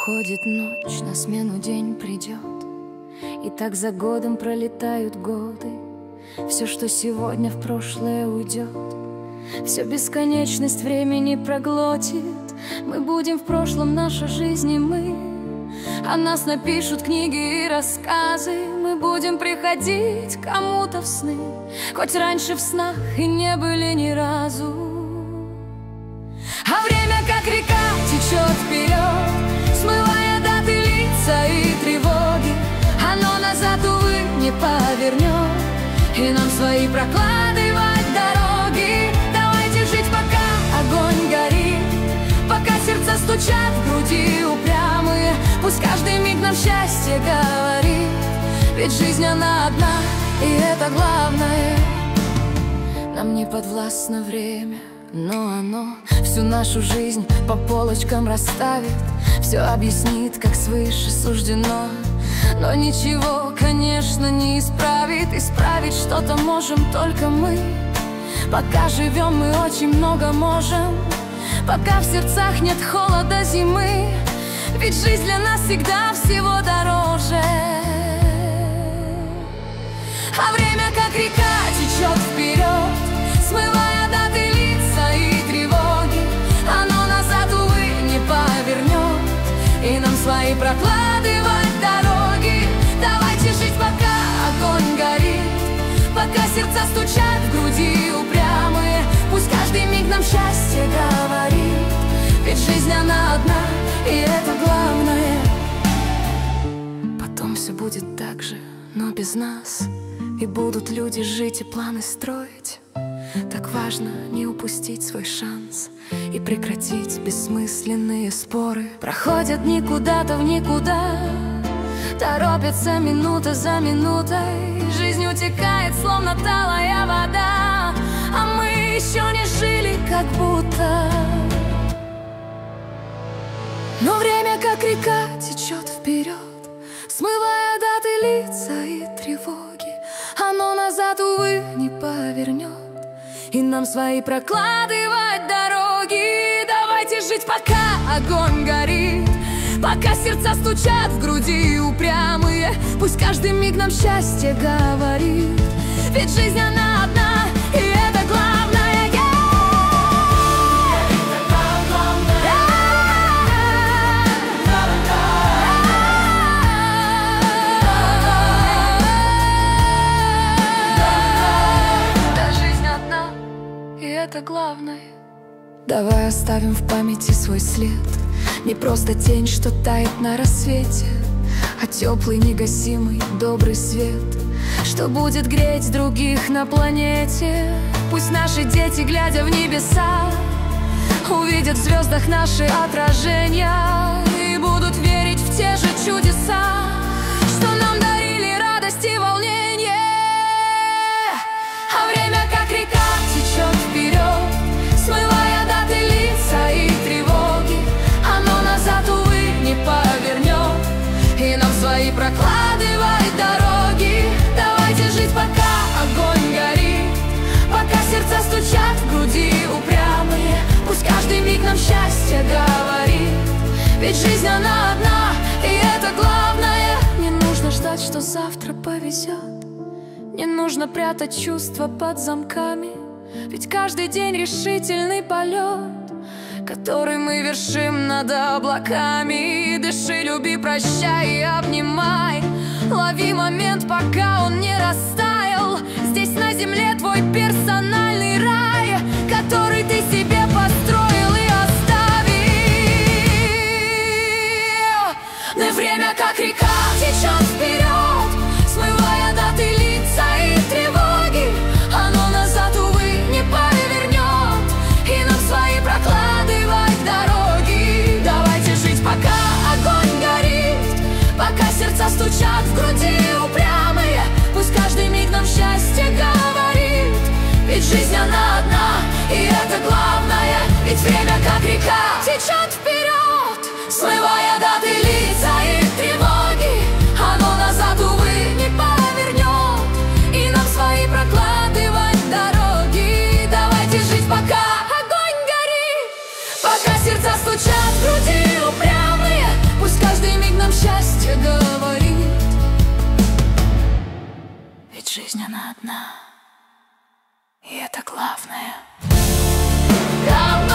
Уходит ночь, на смену день придет, и так за годом пролетают годы. Все, что сегодня в прошлое уйдет, все бесконечность времени проглотит. Мы будем в прошлом, наша жизнь и мы. О нас напишут книги и рассказы. Мы будем приходить кому-то в сны, хоть раньше в снах и не были ни разу. А время, как река, течет вперед, смывая даты, лица и тревоги. Оно назад, увы, не повернет, и нам свои прокладывать дороги. Давайте жить, пока огонь горит, пока сердца стучат в груди упрямые. Пусть каждый миг нам счастье говорит, ведь жизнь она одна, и это главное. Нам не подвластно время, но оно всю нашу жизнь по полочкам расставит, все объяснит, как свыше суждено. Но ничего, конечно, не исправит. Исправить что-то можем только мы. Пока живем, мы очень много можем, пока в сердцах нет холода зимы. Ведь жизнь для нас всегда всего дороже. А время, как река, течет вперед, смывая даты, лица и тревоги. Оно назад, увы, не повернет, и нам свои прокладывать дороги. Давайте жить, пока огонь горит, пока сердца стучат в груди упрямые. Пусть каждый миг нам счастье говорит, ведь жизнь она одна, и это главное. Потом все будет так же, но без нас, и будут люди жить и планы строить. Так важно не упустить свой шанс и прекратить бессмысленные споры. Проходят дни куда-то в никуда, торопятся минута за минутой. Жизнь утекает, словно талая вода, а мы еще не жили, как будто. Но время, как река, течет вперед, смывая даты, лица и тревоги. Оно назад, увы, не повернет, и нам свои прокладывать дороги. Давайте жить, пока огонь горит, пока сердца стучат в груди упрямые. Пусть каждый миг нам счастье говорит, ведь жизнь она одна, и это главное. Это главное. Давай оставим в памяти свой след, не просто тень, что тает на рассвете, а теплый, негасимый, добрый свет, что будет греть других на планете. Пусть наши дети, глядя в небеса, увидят в звездах наши отражения и будут верить в те же чудеса, что нам дарили радость и волнение. А время, как река, течет вперед, смывая даты, лица и тревоги. Оно назад, увы, не повернет, и нам свои прокладывать дороги. Давайте жить, пока огонь горит, пока сердца стучат в груди упрямые. Пусть каждый миг нам счастье говорит, ведь жизнь она одна, и это главное. Не нужно ждать, что завтра повезет, не нужно прятать чувства под замками, ведь каждый день решительный полет, который мы вершим над облаками. Дыши, люби, прощай и обнимай, лови момент, пока он не растаял. Здесь на земле твой персональный рай, который ты себе построил и оставил. Но время, как река, течет вперед, смывая даты, лица и тревоги. Оно назад, увы, не повернет, и нам свои прокладывать дороги. Давайте жить, пока огонь горит, пока сердца стучат в груди упрямые. Пусть каждый миг нам счастье говорит, ведь жизнь она одна, и это главное. Ведь время, как река, течет вперед, смывая даты, лица и тревоги. Оно назад, увы, не повернет, и нам свои прокладывать дороги. Давайте жить, пока огонь горит, пока сердца стучат в груди упрямые. Пусть счастье говорит. Ведь жизнь она одна, и это главное. Давно